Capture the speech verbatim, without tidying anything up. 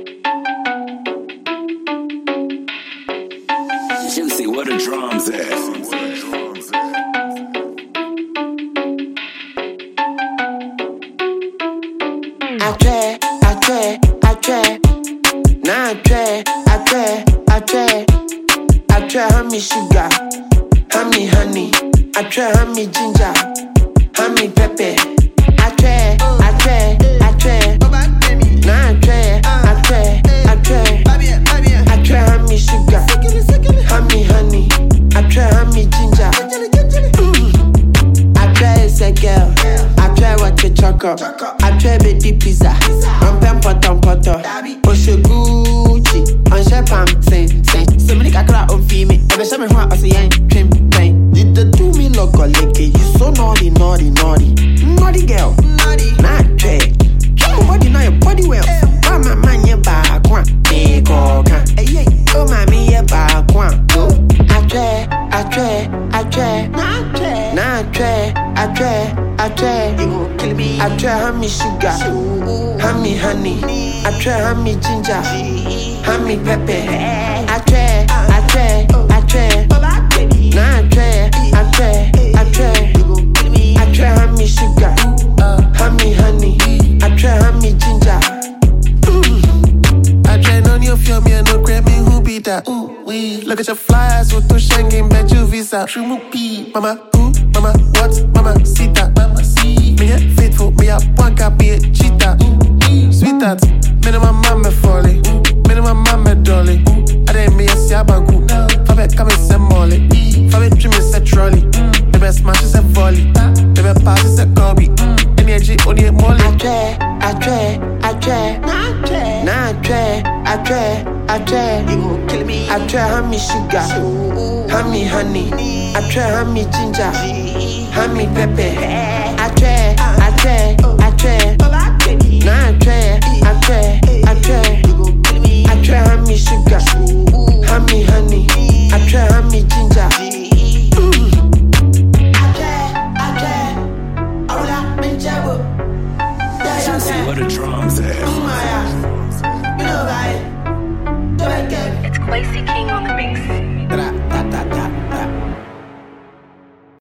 Juicy, where the drums at? I try, I try, I try. Now I try, I try, I try. I try honey sugar, honey honey. I try honey ginger, honey pepper. I try, I try, I try. Now I try, I try, I try. I try honey sugar, honey honey. I try honey ginger. Mm. I try as a girl, I try what to chuck up. I try baby pizza, I'm pen potom poto. Osho Gucci, on Shepam, say, say. So many kakra on female, ever show me what I say, ain't trim, pain. Did the do me look or lick it? You so naughty, naughty, naughty. Naughty girl, naughty, not try. Your body know your body well. Why my man, you back one? Make all can. Hey, oh, my me, you back one. I try, I try, I try. Now I try, now I try, I try, I try. You gon' kill me. I try honey sugar, honey honey. I try honey ginger, honey pepper. I try, I try, I try. Now I try, I try, I try. I try honey sugar, honey honey. I try honey ginger. I try no new film, me no grab me who be that. Ooh, we look at your flyers, what to Schengen, bet you visa. Shumupi, mama, who, mama, what, mama, sita, mama, see. Me a faithful, me a one be a cheetah. Sweetheart, me no my mama folly, me no my mama dolly. I didn't me a siabanku, Fabe come and send molly. Fabe dream is a trolley, the best match is a volley, the best pass is a Kobe. Energy only a molly. I try, I try, I try. Now I try, now I try, I try, I try. You gon' kill me. I try honey sugar, honey honey. I try honey ginger, honey pepper. I try, I try, I try. Now I try, I try, I try. I try honey sugar, honey honey. I try honey ginger. Juicy, where the drums at? It's Quasi King.